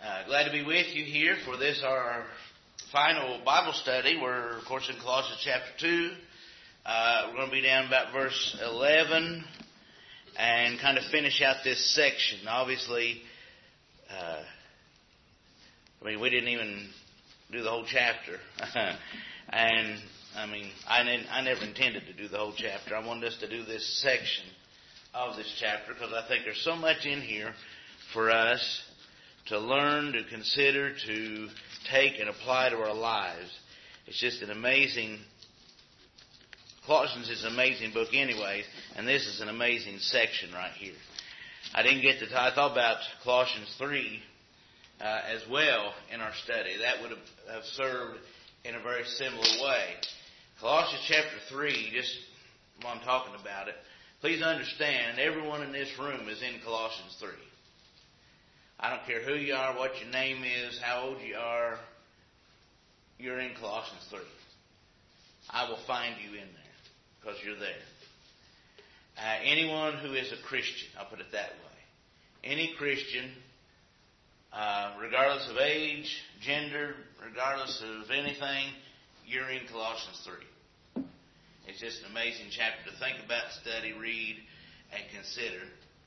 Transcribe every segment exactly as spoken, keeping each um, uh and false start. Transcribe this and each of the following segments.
Uh, glad to be with you here for this, our final Bible study. We're, of course, in Colossians chapter two. Uh, we're going to be down about verse eleven and kind of finish out this section. Obviously, uh, I mean, we didn't even do the whole chapter. and, I mean, I, ne- I never intended to do the whole chapter. I wanted us to do this section of this chapter because I think there's so much in here for us to learn, to consider, to take and apply to our lives. It's just an amazing, Colossians is an amazing book anyway, and this is an amazing section right here. I didn't get to, I thought about Colossians three uh, as well in our study. That would have, have served in a very similar way. Colossians chapter three, just while I'm talking about it, please understand everyone in this room is in Colossians three. I don't care who you are, what your name is, how old you are, you're in Colossians three. I will find you in there because you're there. Uh, anyone who is a Christian, I'll put it that way. Any Christian, uh, regardless of age, gender, regardless of anything, you're in Colossians three. It's just an amazing chapter to think about, study, read, and consider.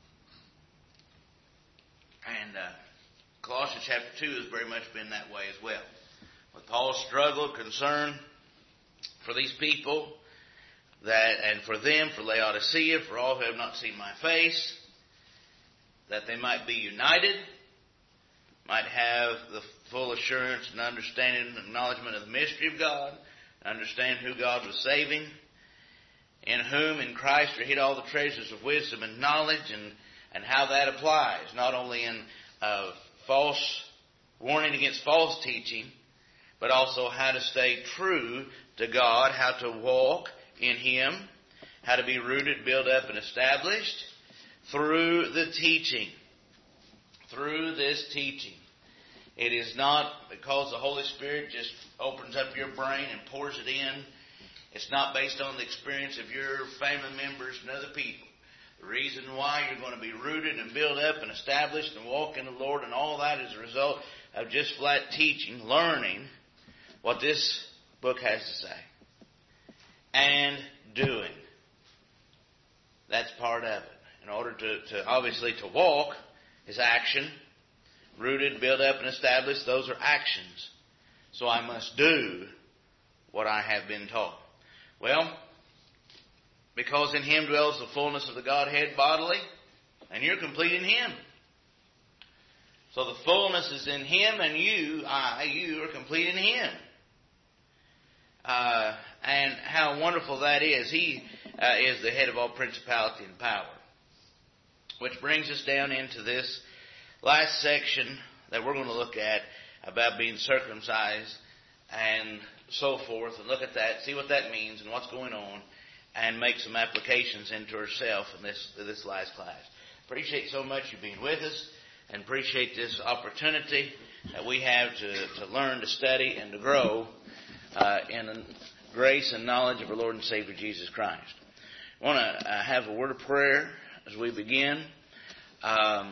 And uh, Colossians chapter two has very much been that way as well. With Paul's struggle, concern for these people, that and for them, for Laodicea, for all who have not seen my face, that they might be united, might have the full assurance and understanding and acknowledgement of the mystery of God, understand who God was saving, in whom, in Christ, are hid all the treasures of wisdom and knowledge, and And how that applies, not only in uh, false warning against false teaching, but also how to stay true to God, how to walk in Him, how to be rooted, built up, and established through the teaching. Through this teaching. It is not because the Holy Spirit just opens up your brain and pours it in. It's not based on the experience of your family members and other people. The reason why you're going to be rooted and built up and established and walk in the Lord and all that is a result of just flat teaching, learning what this book has to say. And doing. That's part of it. In order to, to obviously to walk is action. Rooted, built up, and established, those are actions. So I must do what I have been taught. Well, because in Him dwells the fullness of the Godhead bodily, and you're complete in Him. So the fullness is in Him, and you, I, you are complete in Him. Uh, and how wonderful that is. He uh, is the head of all principality and power. Which brings us down into this last section that we're going to look at about being circumcised and so forth, and look at that, see what that means and what's going on, and make some applications into herself in this this last class. Appreciate so much you being with us, and appreciate this opportunity that we have to, to learn, to study, and to grow uh, in the grace and knowledge of our Lord and Savior Jesus Christ. I want to uh, have a word of prayer as we begin. Um,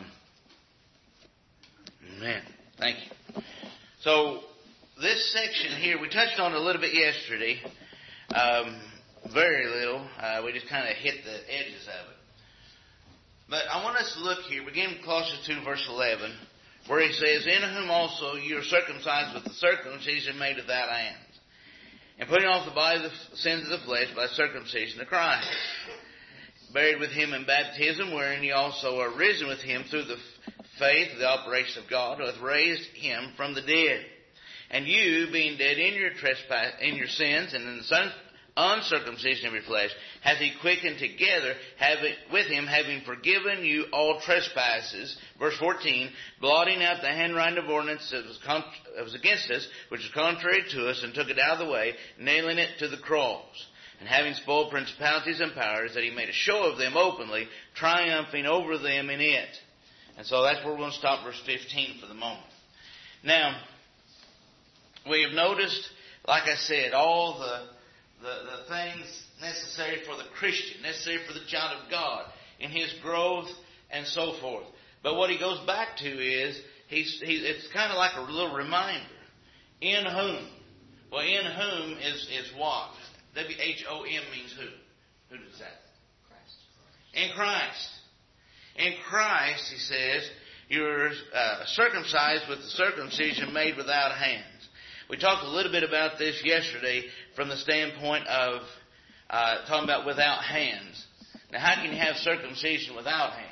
amen. Thank you. So this section here, we touched on it a little bit yesterday. Um, Very little. Uh, we just kind of hit the edges of it. But I want us to look here, begin with Colossians two, verse eleven, where he says, in whom also you are circumcised with the circumcision made without hands, and putting off the body of the sins of the flesh by circumcision of Christ, buried with Him in baptism, wherein ye also are risen with Him through the faith of the operation of God, who hath raised Him from the dead. And you, being dead in your trespass, in your sins, and in the Son's uncircumcision of your flesh, hath He quickened together having, with Him, having forgiven you all trespasses. Verse fourteen, blotting out the handwriting of ordinance that was, con- that was against us, which was contrary to us, and took it out of the way, nailing it to the cross. And having spoiled principalities and powers, that He made a show of them openly, triumphing over them in it. And so that's where we're going to stop, verse fifteen for the moment. Now, we have noticed, like I said, all the The, the things necessary for the Christian, necessary for the child of God in his growth and so forth. But what he goes back to is he's, he, it's kind of like a little reminder. In whom? Well, in whom is, is what? W H O M means who? Who does that? Christ. In Christ. In Christ, he says, you're uh, circumcised with the circumcision made without hands. We talked a little bit about this yesterday from the standpoint of uh, talking about without hands. Now, how can you have circumcision without hands?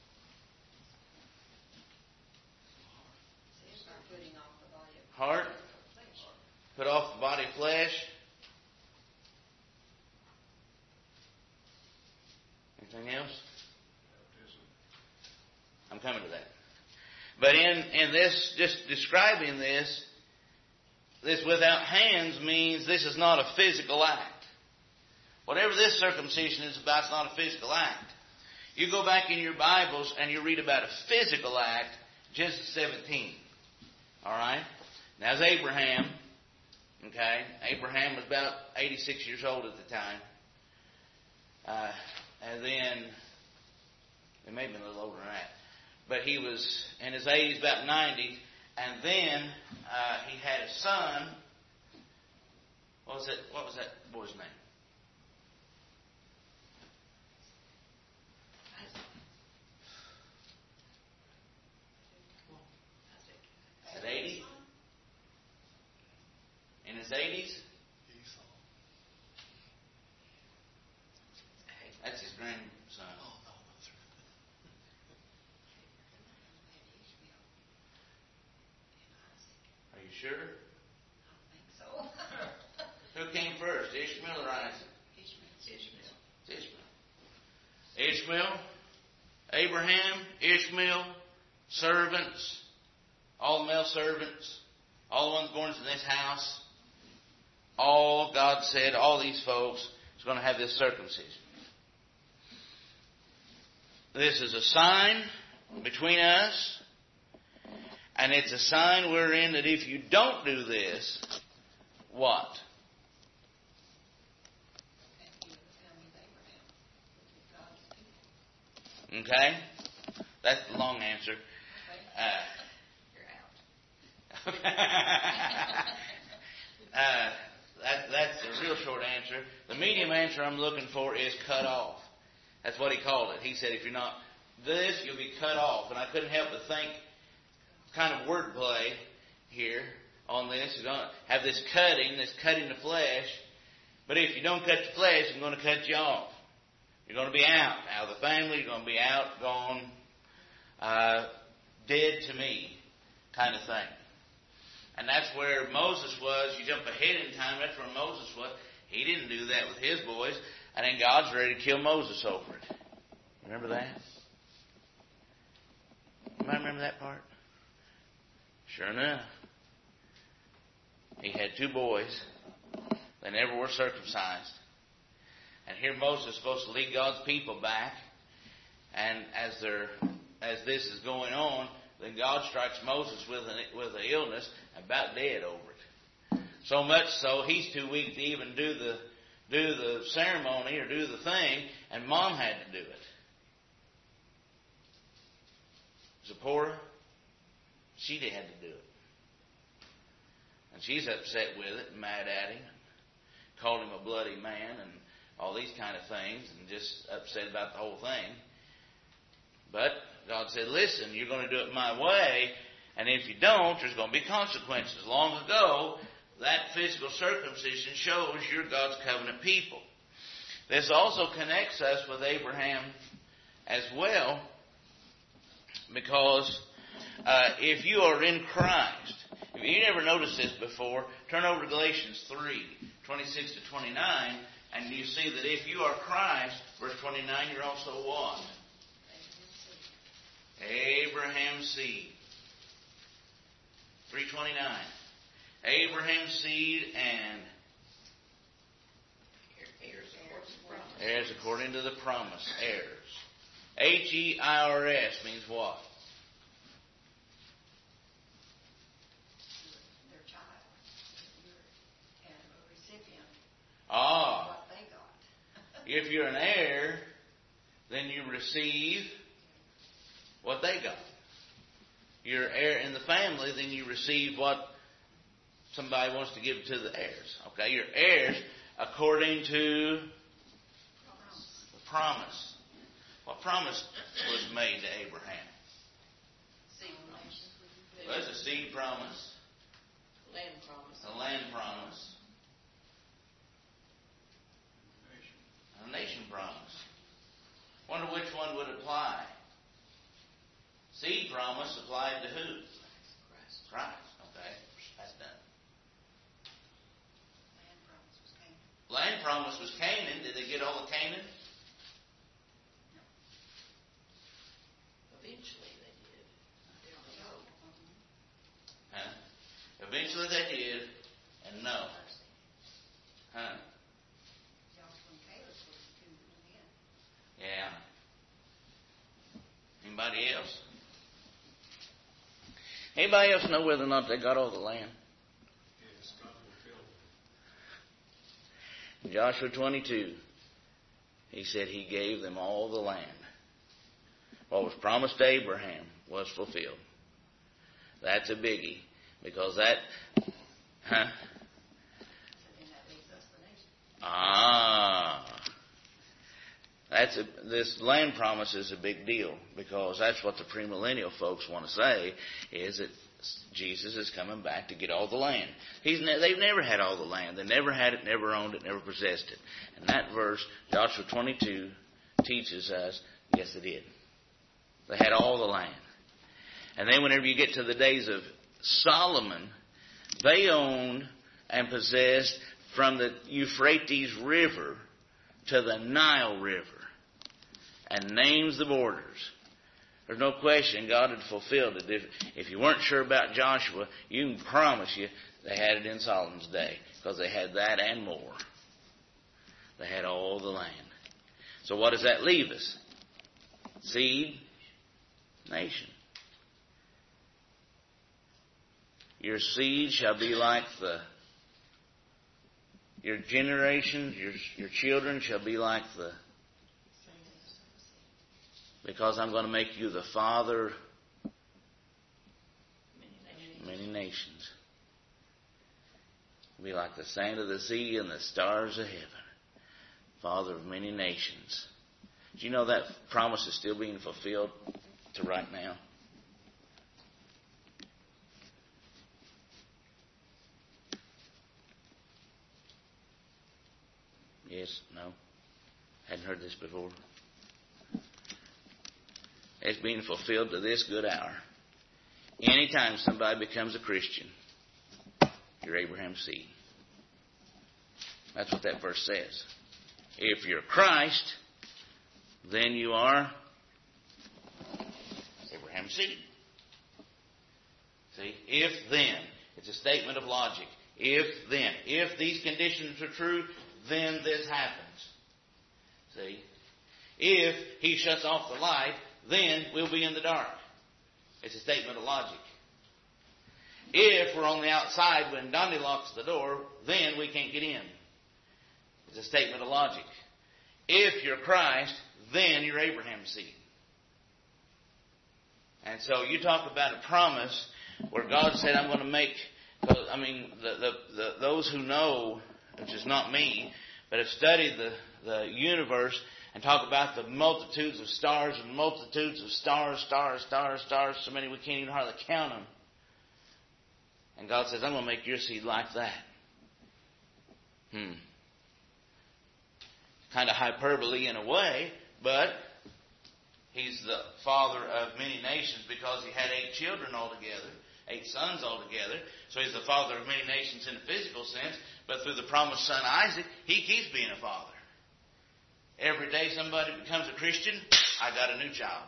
Heart. Put off the body of flesh. Anything else? I'm coming to that. But in, in this, just describing this, this without hands means this is not a physical act. Whatever this circumcision is about, it's not a physical act. You go back in your Bibles and you read about a physical act, Genesis seventeen. All right? Now, as Abraham, okay, Abraham was about eighty-six years old at the time. Uh, and then, it may have been a little older than that. But he was in his eighties, about ninety. And then uh, he had a son. What was it? What was that boy's name? At eighty? In his eighties? That's his grandson. Are you sure? I don't think so. Who came first, Ishmael or Isaac? Ishmael. Ishmael. Ishmael. Abraham, Ishmael, servants, all the male servants, all the ones born in this house, all, God said, all these folks is going to have this circumcision. This is a sign between us, and it's a sign we're in that if you don't do this, what? Okay? That's the long answer. Uh, You're out. Okay. uh, that, that's the real short answer. The medium answer I'm looking for is cut off. That's what he called it. He said, if you're not this, you'll be cut off. And I couldn't help but think, kind of wordplay here on this. You're going to have this cutting, this cutting the flesh. But if you don't cut the flesh, I'm going to cut you off. You're going to be out, out of the family. You're going to be out, gone, uh, dead to me, kind of thing. And that's where Moses was. You jump ahead in time, that's where Moses was. He didn't do that with his boys. And then God's ready to kill Moses over it. Remember that? Anybody remember that part? Sure enough. He had two boys. They never were circumcised. And here Moses is supposed to lead God's people back. And as they're, as this is going on, then God strikes Moses with an, with an illness, about dead over it. So much so, he's too weak to even do the do the ceremony or do the thing, and Mom had to do it. Zipporah, she had to do it. And she's upset with it and mad at him. Called him a bloody man and all these kind of things, and just upset about the whole thing. But God said, listen, you're going to do it my way, and if you don't, there's going to be consequences. Long ago, that physical circumcision shows you're God's covenant people. This also connects us with Abraham as well, because uh, if you are in Christ, if you never noticed this before, turn over to Galatians three, twenty-six to twenty-nine, and you see that if you are Christ, verse twenty-nine, you're also what? Abraham's seed. three twenty-nine. Abraham's seed and heirs according to the promise. Heirs. H E I R S means what? Their child. And a recipient. Ah. What they got. If you're an heir, then you receive what they got. you're heir in the family, then you receive what somebody wants to give to the heirs. Okay, you're heirs according to the promise. What promise was made to Abraham? Well, it's a seed promise. Land promise. A land promise. A nation promise. Wonder which one would apply. Seed promise applied to who? Christ. Christ. Okay, that's done. Land promise was Canaan. Land promise was Canaan. Did they get all of Canaan? Eventually they did. Down the road. Huh? Eventually they did, and no. Huh? Joshua and Caleb were the two that went in. Yeah. Anybody else? Anybody else know whether or not they got all the land? Yes, God fulfilled. Joshua twenty-two, he said he gave them all the land. What was promised to Abraham was fulfilled. That's a biggie. Because that, huh? And that leaves us the nation. Ah. That's a, this land promise is a big deal, because that's what the premillennial folks want to say, is that Jesus is coming back to get all the land. He's ne- they've never had all the land. They never had it, never owned it, never possessed it. And that verse, Joshua twenty-two, teaches us, yes, they did. They had all the land. And then whenever you get to the days of Solomon, they owned and possessed from the Euphrates River to the Nile River, and names the borders. There's no question God had fulfilled it. If, if you weren't sure about Joshua, you can promise you they had it in Solomon's day, because they had that and more. They had all the land. So what does that leave us? Seed, nation. Your seed shall be like the, your generations, your, your children shall be like the, because I'm going to make you the father of many nations. Be like the sand of the sea and the stars of heaven. Father of many nations. Do you know that promise is still being fulfilled to right now? Yes? No? Hadn't heard this before. It's being fulfilled to this good hour. Anytime somebody becomes a Christian, you're Abraham's seed. That's what that verse says. If you're Christ, then you are Abraham's seed. See? If then. It's a statement of logic. If then. If these conditions are true, then this happens. See? If he shuts off the light, then we'll be in the dark. It's a statement of logic. If we're on the outside when Donnie locks the door, then we can't get in. It's a statement of logic. If you're Christ, then you're Abraham's seed. And so you talk about a promise where God said, I'm going to make, I mean, the, the, the, those who know, which is not me, but have studied the, the universe and talk about the multitudes of stars and multitudes of stars, stars, stars, stars, so many we can't even hardly count them. And God says, I'm going to make your seed like that. Hmm. Kind of hyperbole in a way, but he's the father of many nations because he had eight children altogether, eight sons altogether. So he's the father of many nations in a physical sense, but through the promised son Isaac, he keeps being a father. Every day somebody becomes a Christian, I got a new child.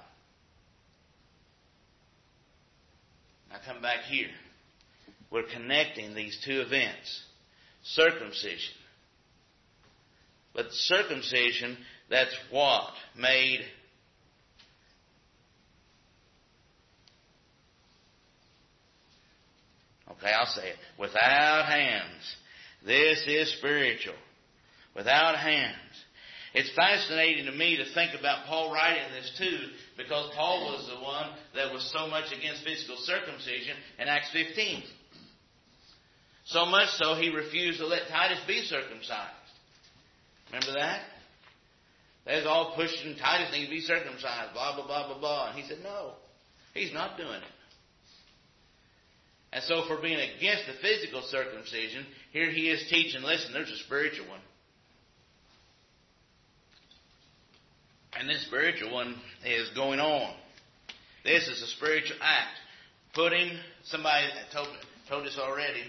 Now come back here. We're connecting these two events. Circumcision. But circumcision, that's what? Made Okay, I'll say it. Without hands. This is spiritual. Without hands. It's fascinating to me to think about Paul writing this too, because Paul was the one that was so much against physical circumcision in Acts fifteen. So much so he refused to let Titus be circumcised. Remember that? They was all pushing Titus needs to be circumcised, blah, blah, blah, blah, blah. And he said, no, he's not doing it. And so for being against the physical circumcision, here he is teaching, listen, there's a spiritual one. And this spiritual one is going on. This is a spiritual act. Putting, somebody told, told us already,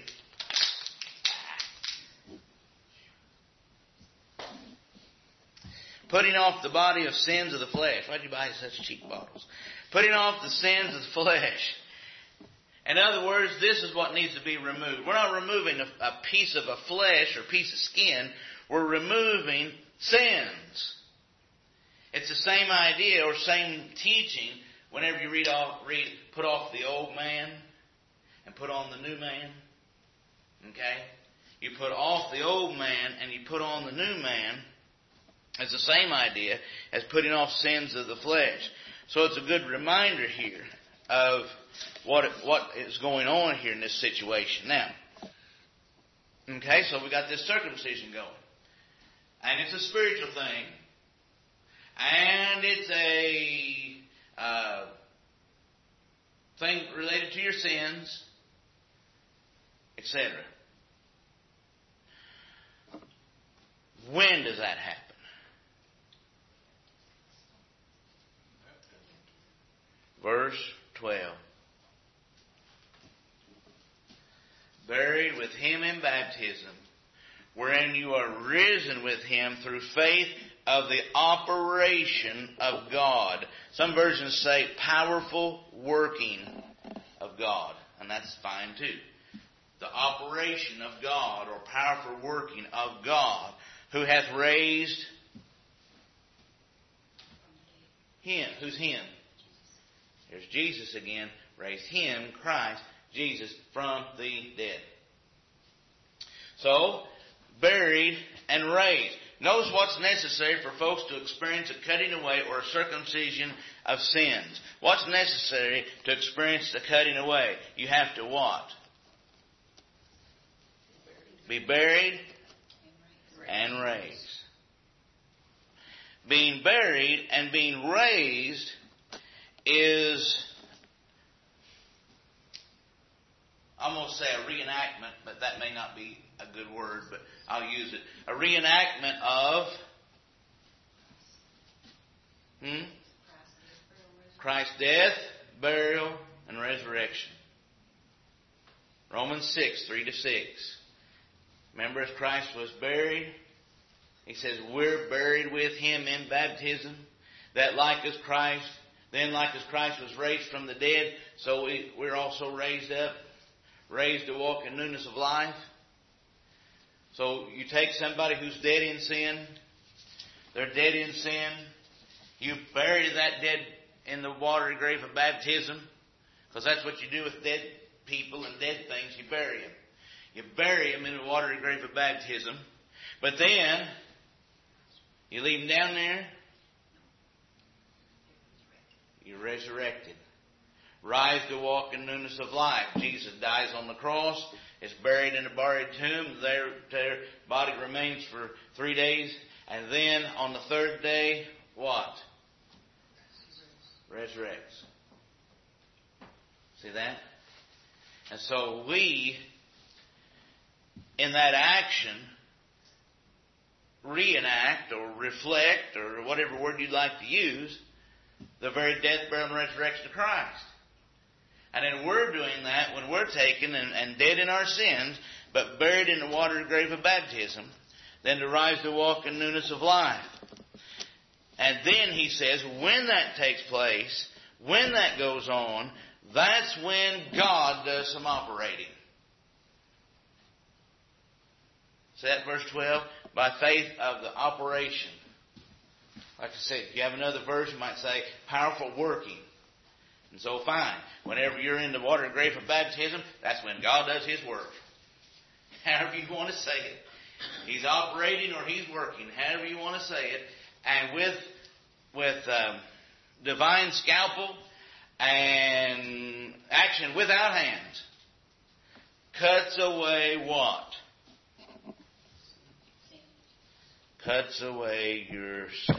putting off the body of sins of the flesh. Why did you buy such cheap bottles? Putting off the sins of the flesh. In other words, this is what needs to be removed. We're not removing a, a piece of a flesh or piece of skin. We're removing sins. It's the same idea or same teaching whenever you read off, read, put off the old man and put on the new man. Okay? You put off the old man and you put on the new man. It's the same idea as putting off sins of the flesh. So it's a good reminder here of what what is going on here in this situation. Now, okay, so we got this circumcision going. And it's a spiritual thing. And it's a uh, thing related to your sins, et cetera. When does that happen? Verse twelve. Buried with him in baptism, wherein you are risen with him through faith of the operation of God. Some versions say powerful working of God. And that's fine too. The operation of God or powerful working of God who hath raised him. Who's him? There's Jesus again. Raised him, Christ, Jesus, from the dead. So, buried and raised. Notice what's necessary for folks to experience a cutting away or a circumcision of sins. What's necessary to experience the cutting away? You have to what? Be buried and raised. Being buried and being raised is, I'm going to say a reenactment, but that may not be a good word, but I'll use it. A reenactment of hmm? Christ's death, burial, and resurrection. Romans six, three to six. Remember, as Christ was buried, he says, we're buried with him in baptism, that like as Christ, then like as Christ was raised from the dead, so we, we're also raised up, raised to walk in newness of life. So you take somebody who's dead in sin, they're dead in sin, you bury that dead in the watery grave of baptism, because that's what you do with dead people and dead things, you bury them. You bury them in the watery grave of baptism, but then you leave them down there, you're resurrected. Rise to walk in newness of life. Jesus dies on the cross, is buried in a buried tomb. Their, their body remains for three days. And then on the third day, what? Resurrects. See that? And so we, in that action, reenact or reflect, or whatever word you'd like to use, the very death, burial, and resurrection of Christ. And then we're doing that when we're taken and, and dead in our sins, but buried in the watery grave of baptism, then to rise to walk in newness of life. And then he says, when that takes place, when that goes on, that's when God does some operating. See that verse twelve? By faith of the operation. Like I said, if you have another verse, you might say, powerful working. And so fine. Whenever you're in the water grave of baptism, that's when God does his work. However you want to say it. He's operating or He's working, however you want to say it. And with with um, divine scalpel and action without hands, cuts away what? Cuts away your sin.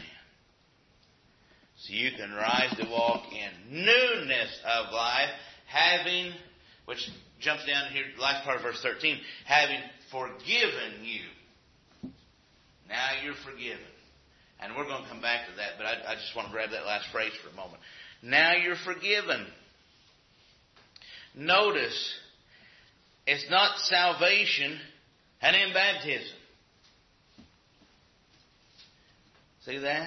So you can rise to walk in newness of life, having, which jumps down here, last part of verse thirteen, having forgiven you. Now you're forgiven. And we're going to come back to that, but I, I just want to grab that last phrase for a moment. Now you're forgiven. Notice, it's not salvation and in baptism. See that?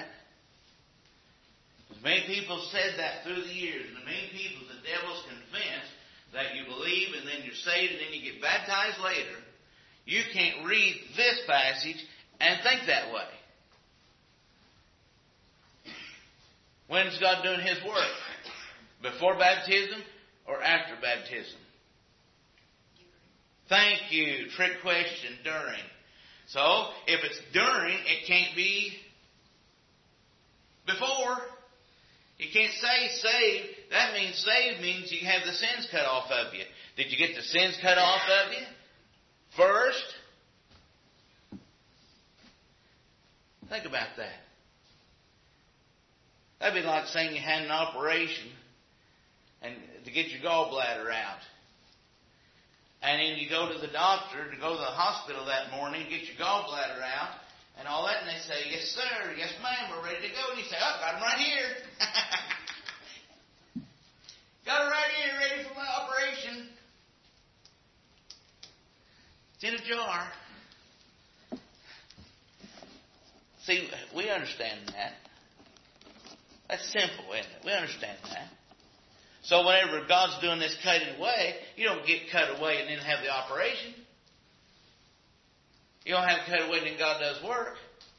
Many people said that through the years, and many people, the devil's convinced that you believe and then you're saved and then you get baptized later. You can't read this passage and think that way. When's God doing His work? Before baptism or after baptism? Thank you. Trick question. During. So, if it's during, it can't be before. You can't say saved. That means saved means you have the sins cut off of you. Did you get the sins cut off of you first? Think about that. That'd be like saying you had an operation and to get your gallbladder out. And then you go to the doctor, to go to the hospital that morning, get your gallbladder out, and all that, and they say, yes, sir, yes, ma'am, we're ready to go. And you say, oh, got them right here. Got it right here, ready for my operation. It's in a jar. See, we understand that. That's simple, isn't it? We understand that. So whenever God's doing this cutting away, you don't get cut away and then have the operation. You don't have cut away and then God does work.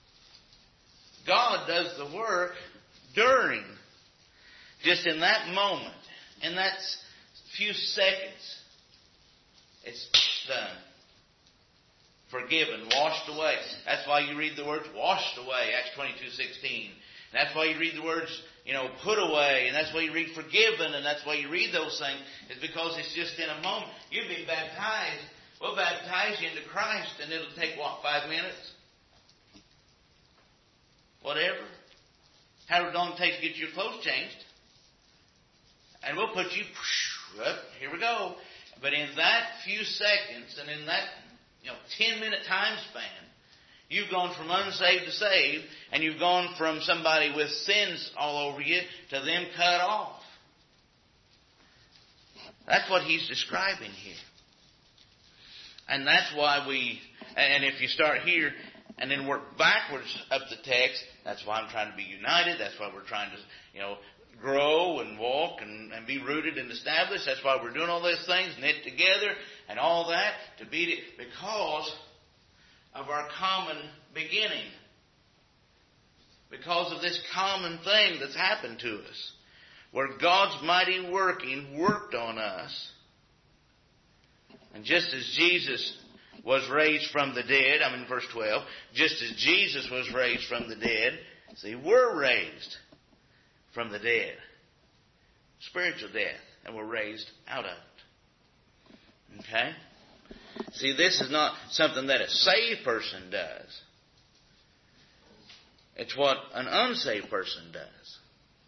God does the work during. Just in that moment. In that few seconds. It's done. Forgiven. Washed away. That's why you read the words washed away. Acts twenty-two sixteen. And that's why you read the words, you know, put away. And that's why you read forgiven. And that's why you read those things. It's because it's just in a moment. You've been baptized. We'll baptize you into Christ. And it'll take, what, five minutes? Whatever. However long it takes to get your clothes changed. And we'll put you, up, here we go. But in that few seconds and in that, you know, ten minute time span, you've gone from unsaved to saved, and you've gone from somebody with sins all over you to them cut off. That's what he's describing here. And that's why we, and if you start here and then work backwards up the text, that's why I'm trying to be united. That's why we're trying to, you know, grow and walk and, and be rooted and established. That's why we're doing all these things, knit together and all that, to beat it, because of our common beginning. Because of this common thing that's happened to us. Where God's mighty working worked on us. And just as Jesus was raised from the dead, I'm in verse twelve, just as Jesus was raised from the dead, see, we're raised from the dead. Spiritual death. And we're raised out of it. Okay? See, this is not something that a saved person does. It's what an unsaved person does.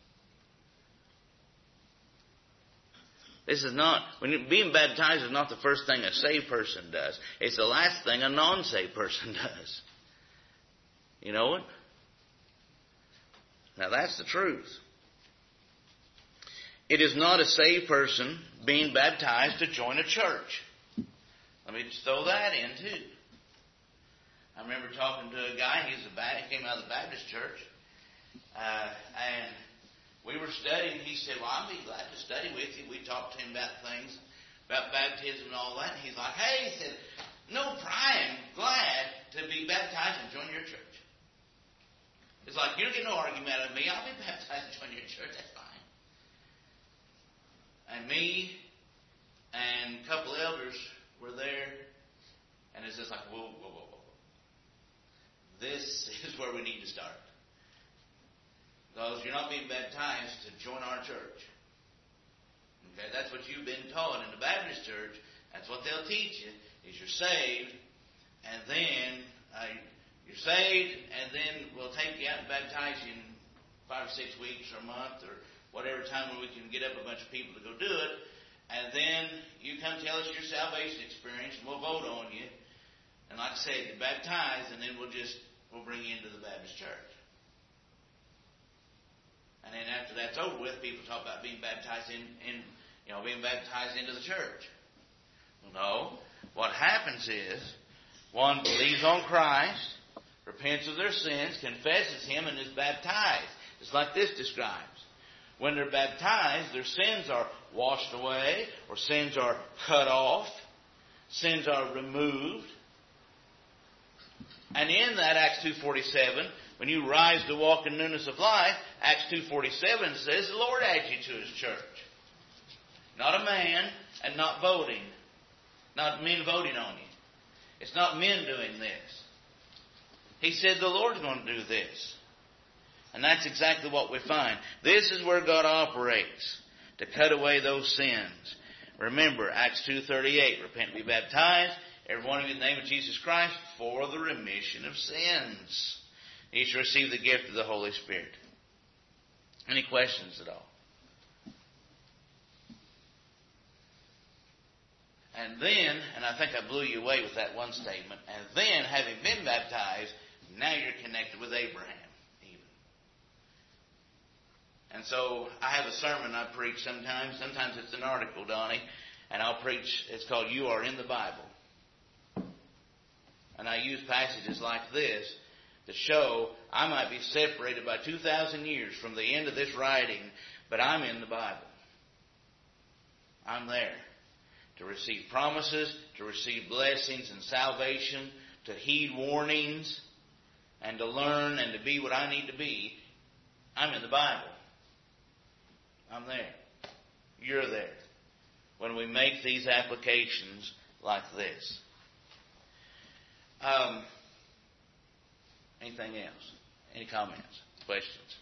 This is not, when you're being baptized is not the first thing a saved person does. It's the last thing a non-saved person does. You know it? Now that's the truth. It is not a saved person being baptized to join a church. Let me just throw that in too. I remember talking to a guy, he's a he came out of the Baptist church, uh, and we were studying. He said, well, I'd be glad to study with you. We talked to him about things, about baptism and all that. And he's like, hey, he said, no problem, glad to be baptized and join your church. It's like, you don't get no argument out of me. I'll be baptized and join your church. That's fine. And me and a couple elders were there. And it's just like, whoa, whoa, whoa, whoa. this is where we need to start. Because you're not being baptized to join our church. Okay, that's what you've been taught in the Baptist church. That's what they'll teach you, is you're saved, and then uh, you're saved, and then we'll take you out and baptize you in five or six weeks or a month or whatever time when we can get up a bunch of people to go do it. And then you come tell us your salvation experience, and we'll vote on you. And like I said, you're baptized, and then we'll just we'll bring you into the Baptist church. And then after that's over with, people talk about being baptized in, in you know, being baptized into the church. Well, no. What happens is, one believes on Christ, repents of their sins, confesses Him, and is baptized. It's like this describes. When they're baptized, their sins are washed away, or sins are cut off, sins are removed. And in that, Acts two forty-seven, when you rise to walk in newness of life, Acts two forty-seven says the Lord adds you to His church. Not a man, and not voting. Not men voting on you. It's not men doing this. He said the Lord's going to do this. And that's exactly what we find. This is where God operates, to cut away those sins. Remember, Acts two thirty-eight, repent and be baptized, every one of you in the name of Jesus Christ, for the remission of sins. You shall receive the gift of the Holy Spirit. Any questions at all? And then, and I think I blew you away with that one statement, and then, having been baptized, now you're connected with Abraham. And so I have a sermon I preach sometimes. Sometimes it's an article, Donnie. And I'll preach, it's called You Are in the Bible. And I use passages like this to show I might be separated by two thousand years from the end of this writing, but I'm in the Bible. I'm there to receive promises, to receive blessings and salvation, to heed warnings, and to learn and to be what I need to be. I'm in the Bible. I'm there. You're there. When we make these applications like this. Um, anything else? Any comments? Questions?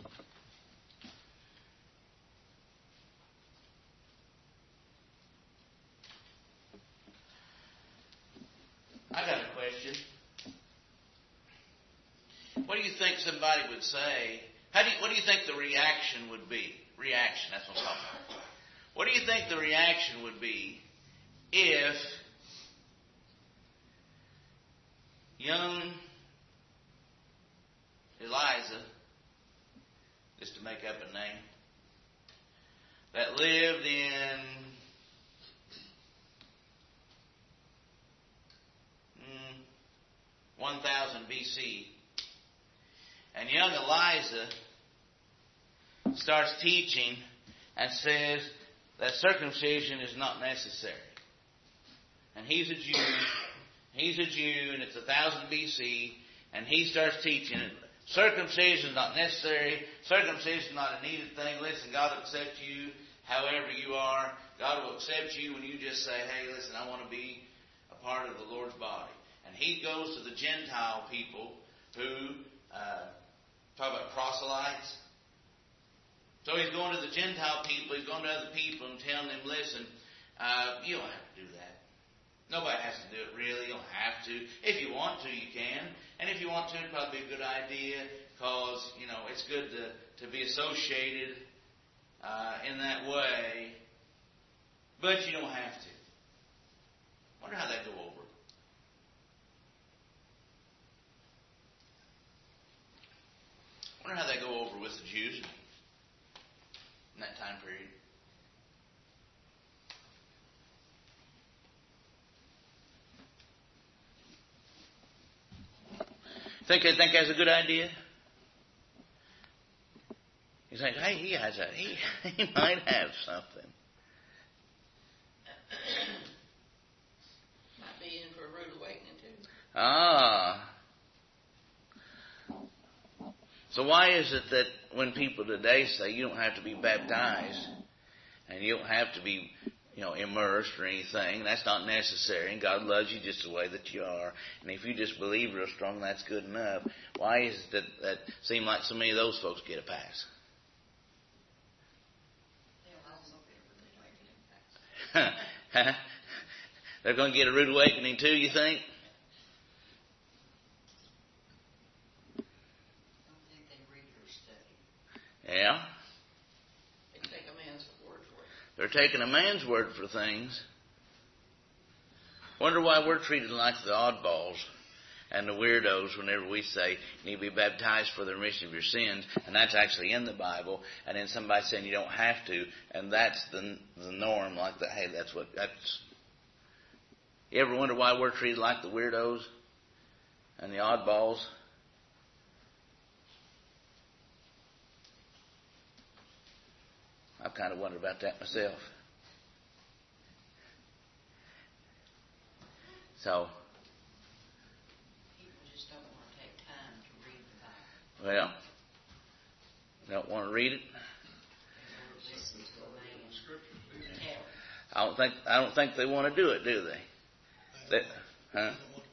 I got a question. What do you think somebody would say? How do you, what do you think the reaction would be? Reaction, that's what I'm talking about. What do you think the reaction would be if young Eliza, just to make up a name, that lived in mm, one thousand B C, and young Eliza starts teaching and says that circumcision is not necessary. And he's a Jew, he's a Jew, and it's one thousand B C, and he starts teaching it. Circumcision is not necessary. Circumcision is not a needed thing. Listen, God will accept you however you are. God will accept you when you just say, hey, listen, I want to be a part of the Lord's body. And he goes to the Gentile people who uh, talk about proselytes. So he's going to the Gentile people, he's going to other people and telling them, listen, uh, you don't have to do that. Nobody has to do it really. You don't have to. If you want to, you can. And if you want to, it'd probably be a good idea because, you know, it's good to, to be associated uh, in that way. But you don't have to. Wonder how that go over. Wonder how that go over with the Jews in that time period. Think they think that's a good idea? You think, hey, he has a he he might have something. Might be in for a rude awakening too. Ah. So why is it that when people today say you don't have to be baptized and you don't have to be, you know, immersed or anything. That's not necessary. And God loves you just the way that you are. And if you just believe real strong, that's good enough. Why is it that that seem like so many of those folks get a pass? They'll also get a rude awakening. They're going to get a rude awakening too, you think? I don't think they read or study. Yeah. They take a man's word for it. They're taking a man's word for things. Wonder why we're treated like the oddballs and the weirdos whenever we say you need to be baptized for the remission of your sins, and that's actually in the Bible, and then somebody saying you don't have to, and that's the the norm, like that. Hey, that's what that's. You ever wonder why we're treated like the weirdos and the oddballs? I've kind of wondered about that myself. So, People just don't want to take time to read the Bible. well, don't want to read it. They won't listen to a man tell. I don't think I don't think they want to do it, do they? They huh?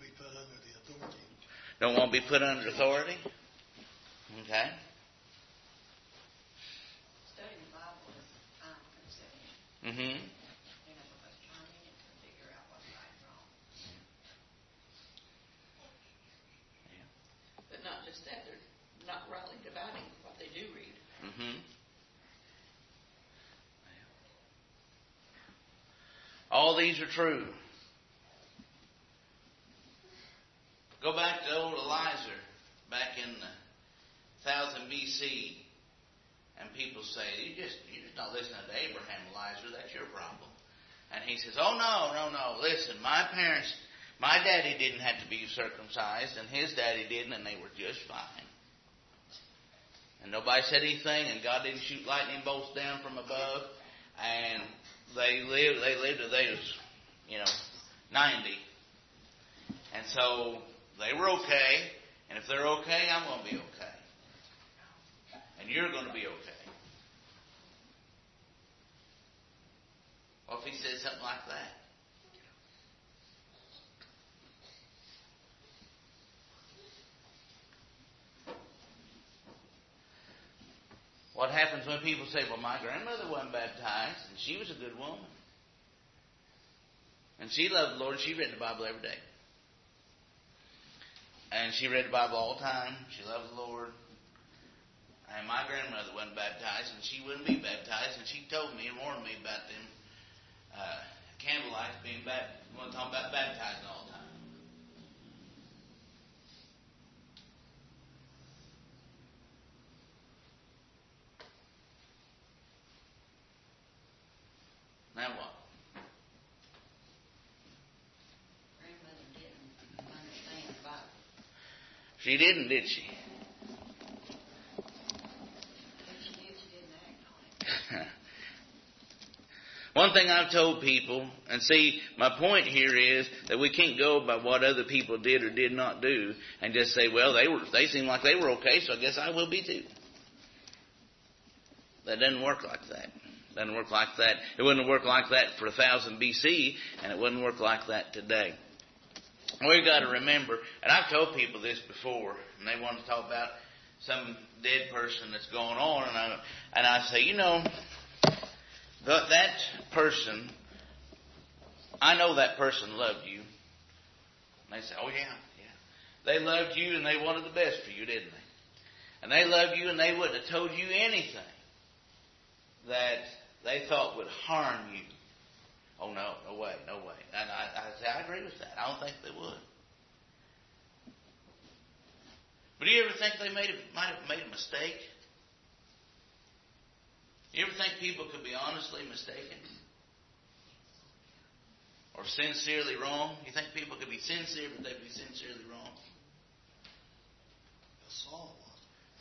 Don't want to be put under the authority. Don't want to be put under authority. Okay. Studying the Bible is time consuming. Mm-hmm. You know, because trying to figure out what's right and wrong. But not just that, they're not rightly dividing what they do read. Mm-hmm. All these are true. Go back to old Eliezer, back in the one thousand B C, and people say, you just, you're just not listening to Abraham, Eliezer, that's your problem. And he says, oh, no, no, no, listen, my parents, my daddy didn't have to be circumcised, and his daddy didn't, and they were just fine. And nobody said anything, and God didn't shoot lightning bolts down from above, and they lived, they lived till they was, you know, ninety. And so they were okay, and if they're okay, I'm going to be okay. And you're going to be okay. What if he said something like that? What happens when people say, well, my grandmother wasn't baptized, and she was a good woman. And she loved the Lord, she read the Bible every day. And she read the Bible all the time. She loved the Lord. And my grandmother wasn't baptized, and she wouldn't be baptized. And she told me and warned me about them uh, candlelights being baptized. We want to talk about baptizing all the time. Now what? Grandmother didn't understand the Bible. She didn't, did she? If she did, she didn't act on it. One thing I've told people, and see, my point here is that we can't go by what other people did or did not do and just say, well, they were they seem like they were okay, so I guess I will be too. That doesn't work like that. It doesn't work like that. It wouldn't work like that for one thousand B C, and it wouldn't work like that today. We've got to remember, and I've told people this before, and they want to talk about some dead person that's going on, and I, and I say, you know, the, that person, I know that person loved you. And they say, oh, yeah, yeah. They loved you, and they wanted the best for you, didn't they? And they loved you, and they wouldn't have told you anything that they thought would harm you. Oh, no, no way, no way. And I, I say, I agree with that. I don't think they would. But do you ever think they made a, might have made a mistake? You ever think people could be honestly mistaken? Or sincerely wrong? You think people could be sincere, but they'd be sincerely wrong? Saul was.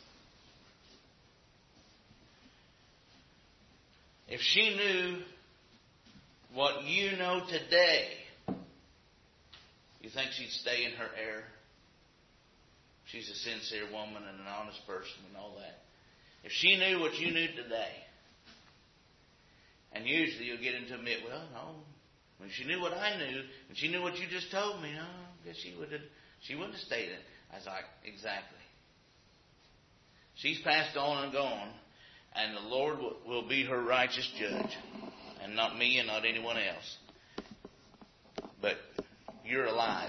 If she knew what you know today, you think she'd stay in her error? She's a sincere woman and an honest person and all that. If she knew what you knew today, And usually you'll get into a admit, well, no, when she knew what I knew, and she knew what you just told me, no, I guess she would have, she wouldn't have stayed in. I was like, exactly. She's passed on and gone, and the Lord will, will be her righteous judge, and not me and not anyone else. But you're alive.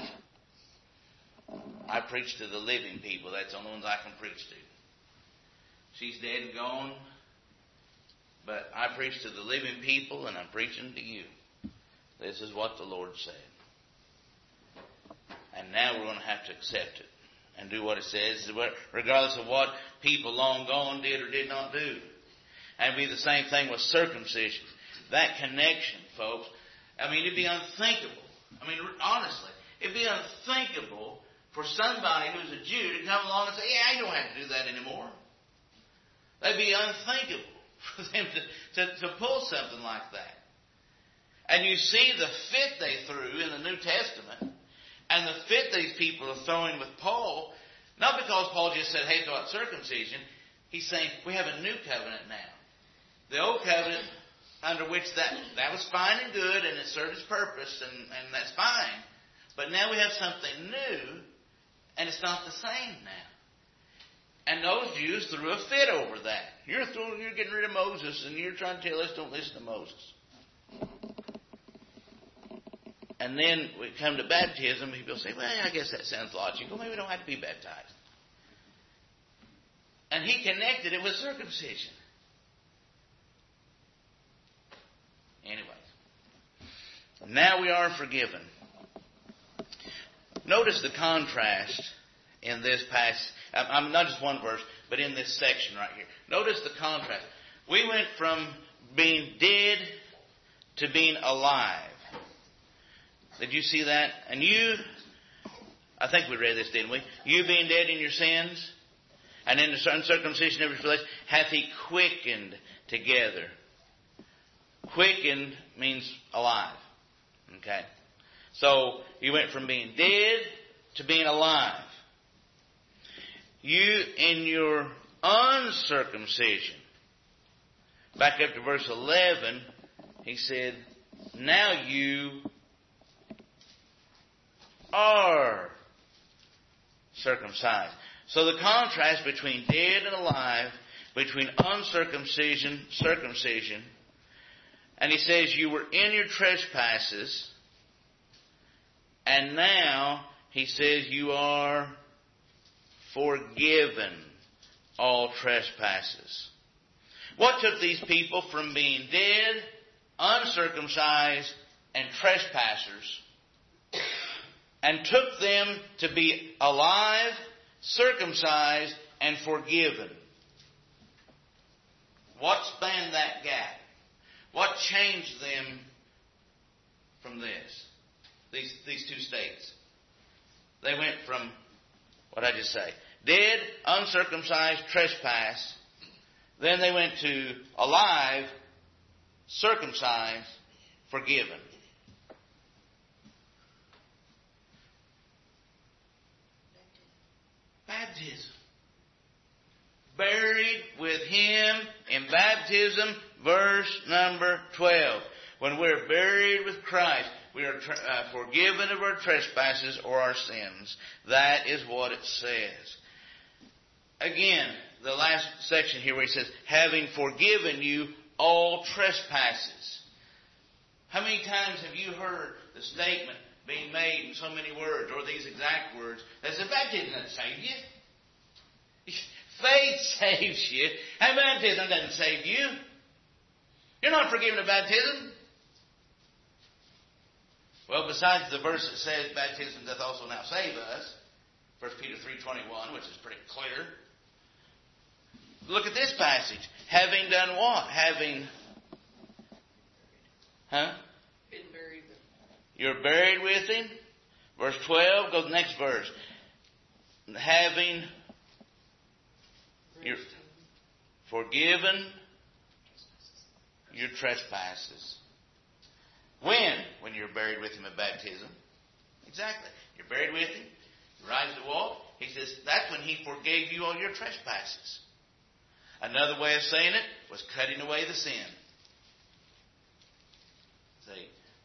I preach to the living people. That's the only ones I can preach to. She's dead and gone, but I preach to the living people, and I'm preaching to you. This is what the Lord said. And now we're going to have to accept it and do what it says, regardless of what people long gone did or did not do. And it'd be the same thing with circumcision. That connection, folks, I mean, it'd be unthinkable. I mean, honestly, it'd be unthinkable for somebody who's a Jew to come along and say, yeah, you don't have to do that anymore. That'd be unthinkable for them to, to, to pull something like that. And you see the fit they threw in the New Testament, and the fit these people are throwing with Paul, not because Paul just said, hey, throw out circumcision. He's saying, we have a new covenant now. The old covenant, under which that, that was fine and good, and it served its purpose, and, and that's fine. But now we have something new, and it's not the same now. And those Jews threw a fit over that. You're throwing, you're getting rid of Moses, and you're trying to tell us don't listen to Moses. And then we come to baptism, people say, well, I guess that sounds logical. Maybe we don't have to be baptized. And he connected it with circumcision. Anyways. Now we are forgiven. Notice the contrast in this passage. I'm not just one verse, but in this section right here. Notice the contrast. We went from being dead to being alive. Did you see that? And you, I think we read this, didn't we? You being dead in your sins, and in the uncircumcision of your flesh, hath he quickened together. Quickened means alive. Okay? So, you went from being dead to being alive. You in your uncircumcision. Back up to verse eleven, he said, now you are circumcised. So the contrast between dead and alive, between uncircumcision, circumcision, and he says you were in your trespasses, and now he says you are forgiven all trespasses. What took these people from being dead, uncircumcised, and trespassers, and took them to be alive, circumcised, and forgiven? What spanned that gap? What changed them from this? These, these two states. They went from, what did I just say? Dead, uncircumcised, trespass. Then they went to alive, circumcised, forgiven. Baptism. Buried with him in baptism, verse number twelve. When we're buried with Christ, we are uh, forgiven of our trespasses or our sins. That is what it says. Again, the last section here where he says, having forgiven you all trespasses. How many times have you heard the statement being made in so many words, or these exact words, that says, baptism doesn't save you. Faith saves you. And baptism doesn't save you. You're not forgiven of baptism. Well, besides the verse that says baptism doth also now save us, First Peter three twenty-one, which is pretty clear. Look at this passage. Having done what? Having, huh? Been buried with You're buried with him. Verse twelve, go to the next verse. Having, you're forgiven your trespasses. When? When you're buried with him at baptism. Exactly. You're buried with him. You rise to walk. He says that's when he forgave you all your trespasses. Another way of saying it was cutting away the sin.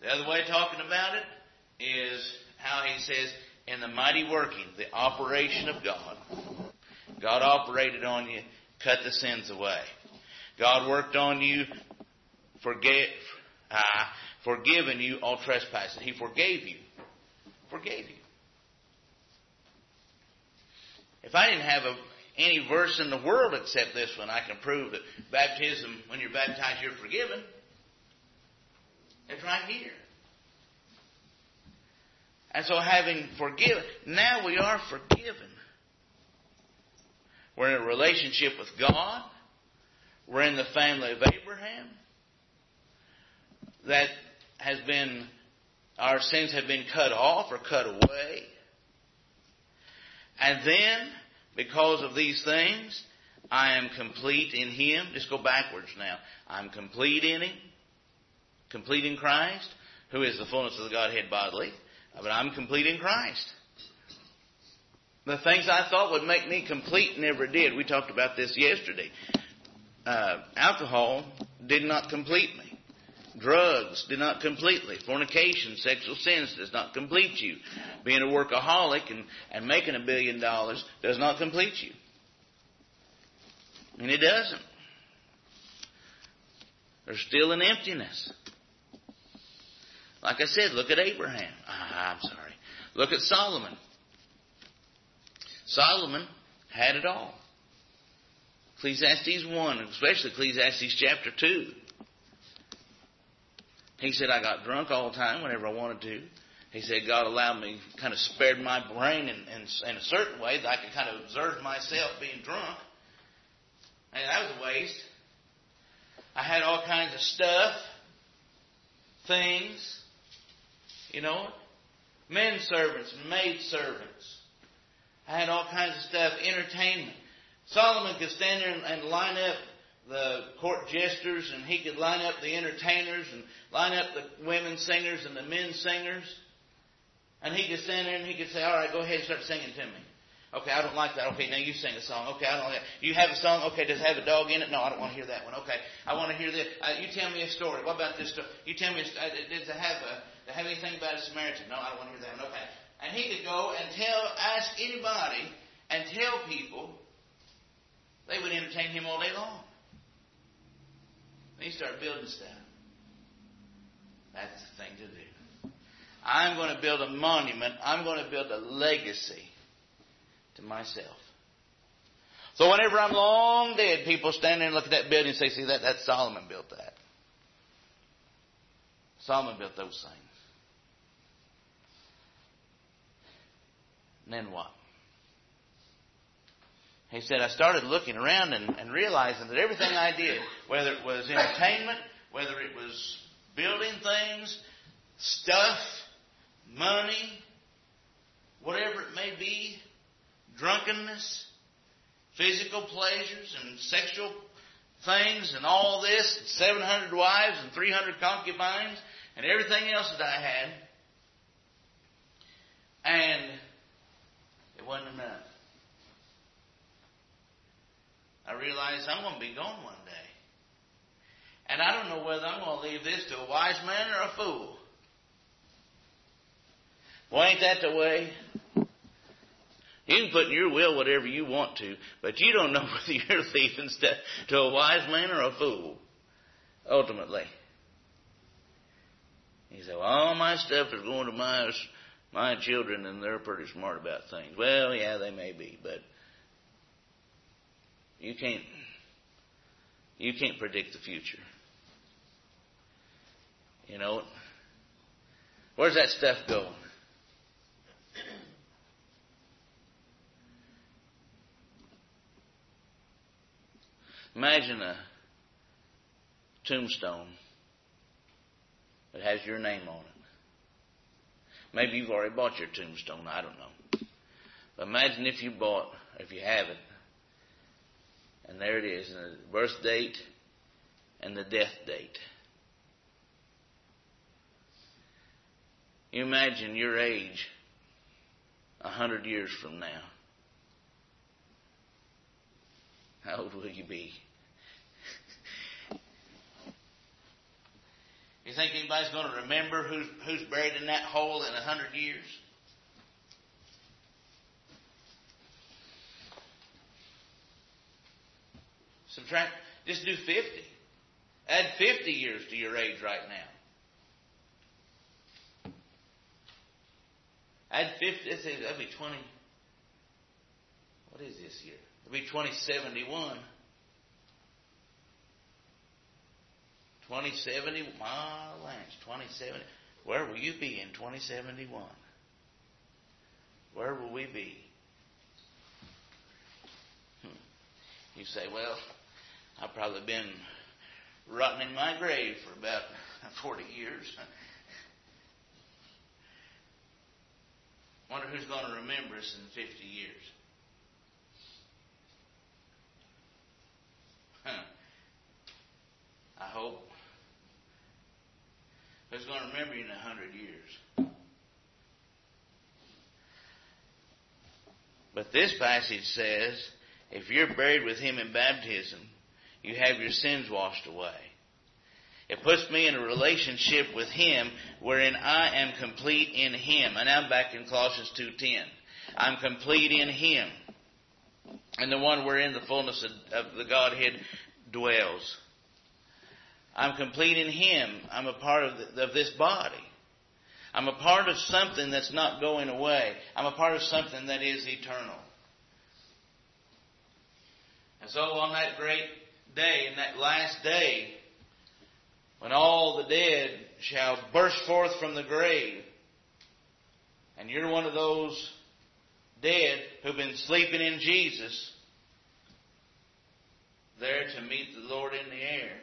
The other way of talking about it is how he says, in the mighty working, the operation of God. God operated on you, cut the sins away. God worked on you, forget, uh, forgiven you all trespasses. He forgave you. Forgave you. If I didn't have a, any verse in the world except this one, I can prove that baptism, when you're baptized, you're forgiven. It's right here. And so having forgiven, now we are forgiven. We're in a relationship with God. We're in the family of Abraham. That has been, our sins have been cut off or cut away. And then, because of these things, I am complete in Him. Just go backwards now. I'm complete in Him. Complete in Christ, who is the fullness of the Godhead bodily. But I'm complete in Christ. The things I thought would make me complete never did. We talked about this yesterday. Uh, alcohol did not complete me. Drugs did not complete me. Fornication, sexual sins does not complete you. Being a workaholic and, and making a billion dollars does not complete you. And it doesn't. There's still an emptiness. Like I said, look at Abraham. Ah, I'm sorry. Look at Solomon. Solomon had it all. Ecclesiastes one, especially Ecclesiastes chapter two. He said, I got drunk all the time whenever I wanted to. He said, God allowed me, kind of spared my brain in, in, in a certain way that I could kind of observe myself being drunk. And that was a waste. I had all kinds of stuff, things, you know, men servants and maid servants. I had all kinds of stuff, entertainment. Solomon could stand there and, and line up the court jesters, and he could line up the entertainers and line up the women singers and the men singers. And he could stand there and he could say, all right, go ahead and start singing to me. Okay, I don't like that. Okay, now you sing a song. Okay, I don't like that. You have a song. Okay, does it have a dog in it? No, I don't want to hear that one. Okay, I want to hear this. Uh, you tell me a story. What about this story? You tell me, a, uh, does it have, a, does it have anything about a Samaritan? No, I don't want to hear that one. Okay. And he could go and tell, ask anybody and tell people. They would entertain him all day long. Then he started building stuff. That's the thing to do. I'm going to build a monument. I'm going to build a legacy to myself. So whenever I'm long dead, people stand there and look at that building and say, see, that, that Solomon built that. Solomon built those things. And then what? He said, I started looking around and, and realizing that everything I did, whether it was entertainment, whether it was building things, stuff, money, whatever it may be, drunkenness, physical pleasures and sexual things and all this, and seven hundred wives and three hundred concubines and everything else that I had. And it wasn't enough. I realized I'm going to be gone one day. And I don't know whether I'm going to leave this to a wise man or a fool. Well, ain't that the way? You can put in your will whatever you want to, but you don't know whether you're leaving stuff to a wise man or a fool, ultimately. He said, well, all my stuff is going to my, my children, and they're pretty smart about things. Well, yeah, they may be, but you can't, you can't predict the future. You know, where's that stuff going? Imagine a tombstone that has your name on it. Maybe you've already bought your tombstone. I don't know. But imagine if you bought, if you have it, and there it is, and the birth date and the death date. You imagine your age a hundred years from now. How old will you be? You think anybody's going to remember who's, who's buried in that hole in a hundred years? Subtract, just do fifty. Add fifty years to your age right now. Add fifty, let's say that'd be twenty. What is this year? It'll be twenty seventy-one. twenty seventy, my lands, twenty seventy. Where will you be in twenty seventy-one? Where will we be? Hmm. You say, well, I've probably been rotting in my grave for about forty years. Wonder who's going to remember us in fifty years. Huh. I hope. Who's going to remember you in a hundred years? But this passage says, if you're buried with Him in baptism, you have your sins washed away. It puts me in a relationship with Him wherein I am complete in Him. And I'm back in Colossians two ten. I'm complete in Him. And the one wherein the fullness of, of the Godhead dwells. I'm complete in Him. I'm a part of, the, of this body. I'm a part of something that's not going away. I'm a part of something that is eternal. And so on that great day, in that last day, when all the dead shall burst forth from the grave, and you're one of those dead who've been sleeping in Jesus, there to meet the Lord in the air.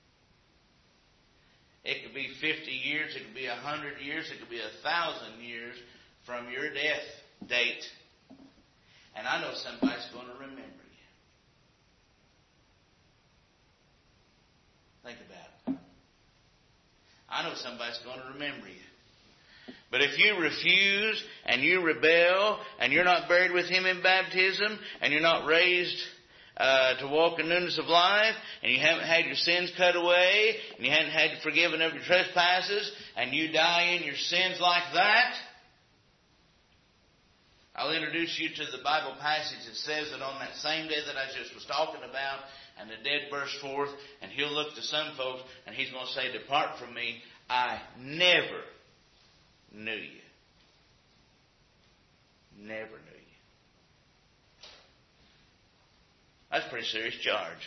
It could be fifty years, it could be a hundred years, it could be a thousand years from your death date. And I know somebody's going to remember you. Think about it. I know somebody's going to remember you. But if you refuse and you rebel and you're not buried with Him in baptism and you're not raised uh, to walk in newness of life and you haven't had your sins cut away and you haven't had forgiven of your trespasses and you die in your sins like that, I'll introduce you to the Bible passage that says that on that same day that I just was talking about, and the dead burst forth, and He'll look to some folks, and He's going to say, depart from me, I never knew you. Never knew you. That's a pretty serious charge.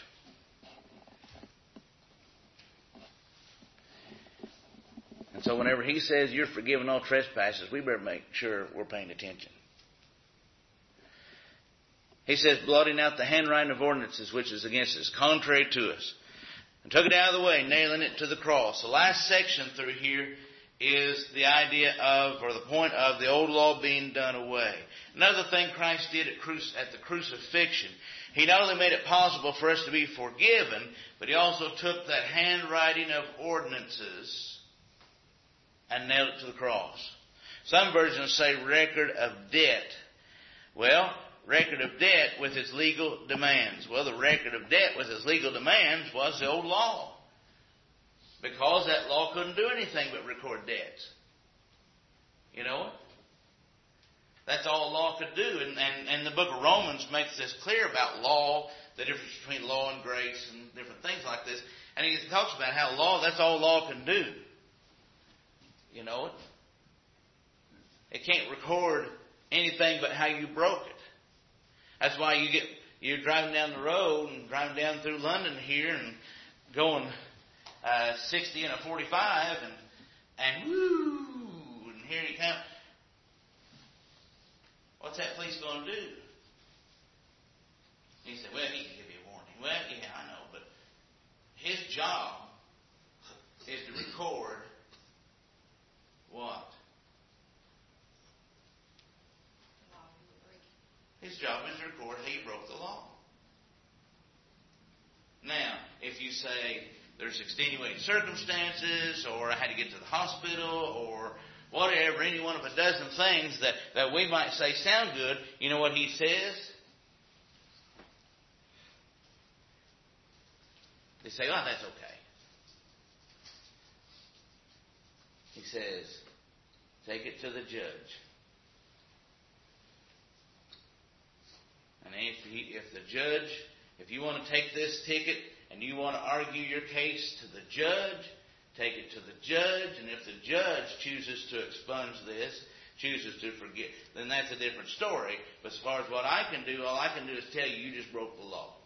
And so whenever He says you're forgiven all trespasses, we better make sure we're paying attention. He says, blotting out the handwriting of ordinances which is against us, contrary to us, and took it out of the way, nailing it to the cross. The last section through here is the idea of, or the point of, the old law being done away. Another thing Christ did at, cru- at the crucifixion, He not only made it possible for us to be forgiven, but He also took that handwriting of ordinances and nailed it to the cross. Some versions say record of debt. Well, record of debt with its legal demands. Well, the record of debt with its legal demands was the old law. Because that law couldn't do anything but record debts. You know? That's all law could do. And, and, and the book of Romans makes this clear about law, the difference between law and grace and different things like this. And he talks about how law, that's all law can do. You know it? It can't record anything but how you broke it. That's why you get, you're driving down the road and driving down through London here and going uh, sixty in a forty-five and, and woo, and here you come. What's that police going to do? He said, well, he can give you a warning. Well, yeah, I know, but his job is to record what? His job is to record he broke the law. Now, if you say there's extenuating circumstances, or I had to get to the hospital, or whatever, any one of a dozen things that, that we might say sound good, you know what he says? They say, oh, that's okay. He says, take it to the judge. And if, he, if the judge, if you want to take this ticket and you want to argue your case to the judge, take it to the judge. And if the judge chooses to expunge this, chooses to forget, then that's a different story. But as far as what I can do, all I can do is tell you, you just broke the law.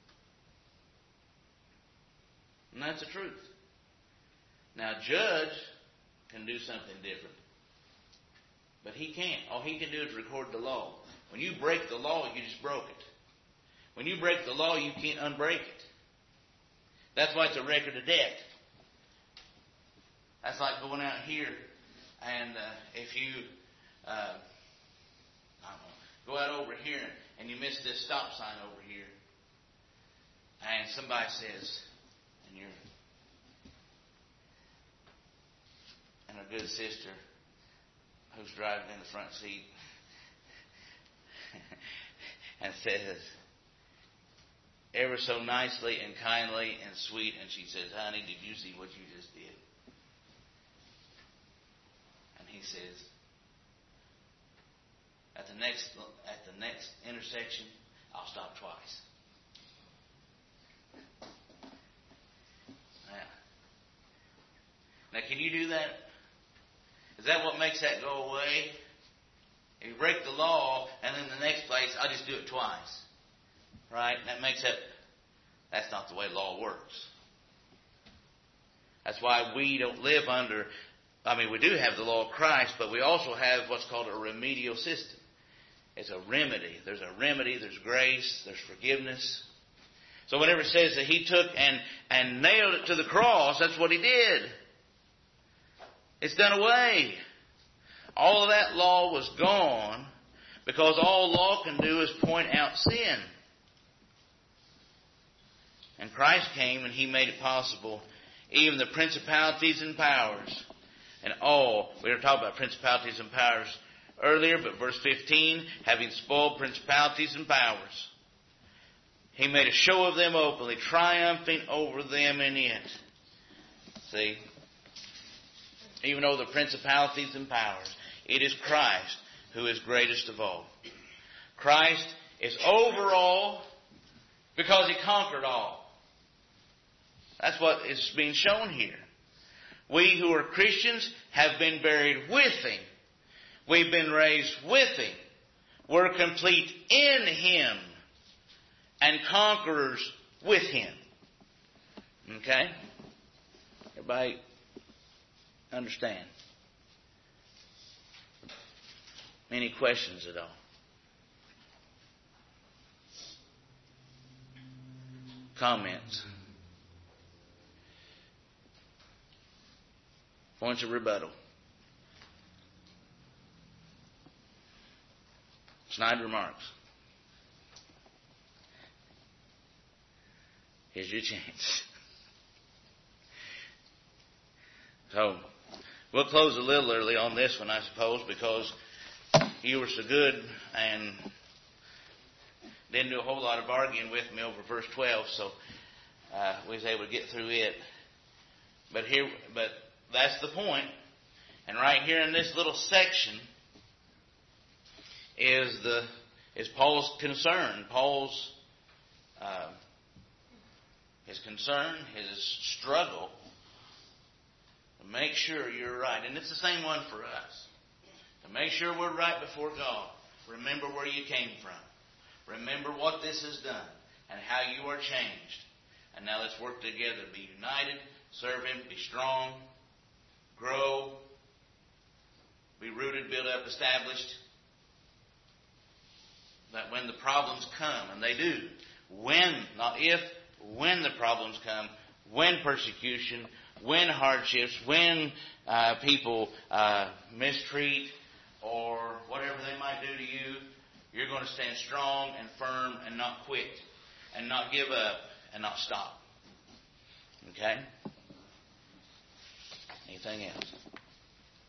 And that's the truth. Now, judge can do something different. But he can't. All he can do is record the law. When you break the law, you just broke it. When you break the law, you can't unbreak it. That's why it's a record of debt. That's like going out here and uh, if you uh, I don't know, go out over here and you miss this stop sign over here, and somebody says, and you're and a good sister who's driving in the front seat and says, ever so nicely and kindly and sweet, and she says, honey, did you see what you just did? And he says, at the next at the next intersection, I'll stop twice. Now, now can you do that? Is that what makes that go away? If you break the law, and then the next place, I'll just do it twice. Right? That makes it, that's not the way law works. That's why we don't live under, I mean, we do have the law of Christ, but we also have what's called a remedial system. It's a remedy. There's a remedy, there's grace, there's forgiveness. So whenever it says that he took and, and nailed it to the cross, that's what he did. It's done away. All of that law was gone because all law can do is point out sin. And Christ came and he made it possible. Even the principalities and powers and all. We were talking about principalities and powers earlier, but verse fifteen, having spoiled principalities and powers, he made a show of them openly, triumphing over them in it. See? Even over the principalities and powers, it is Christ who is greatest of all. Christ is over all because he conquered all. That's what is being shown here. We who are Christians have been buried with him. We've been raised with him. We're complete in him and conquerors with him. Okay? Everybody understand? Any questions at all? Comments? Points of rebuttal. Snide remarks. Here's your chance. So, we'll close a little early on this one, I suppose, because you were so good and didn't do a whole lot of arguing with me over verse twelve, so uh, we was able to get through it. But here, but that's the point. And right here in this little section is the is Paul's concern. Paul's uh, his concern, his struggle to make sure you're right. And it's the same one for us. To make sure we're right before God. Remember where you came from. Remember what this has done and how you are changed. And now let's work together. Be united, serve him, be strong, grow, be rooted, built up, established. That when the problems come, and they do, when, not if, when the problems come, when persecution, when hardships, when uh, people uh, mistreat or whatever they might do to you, you're going to stand strong and firm and not quit and not give up and not stop. Okay? Anything else?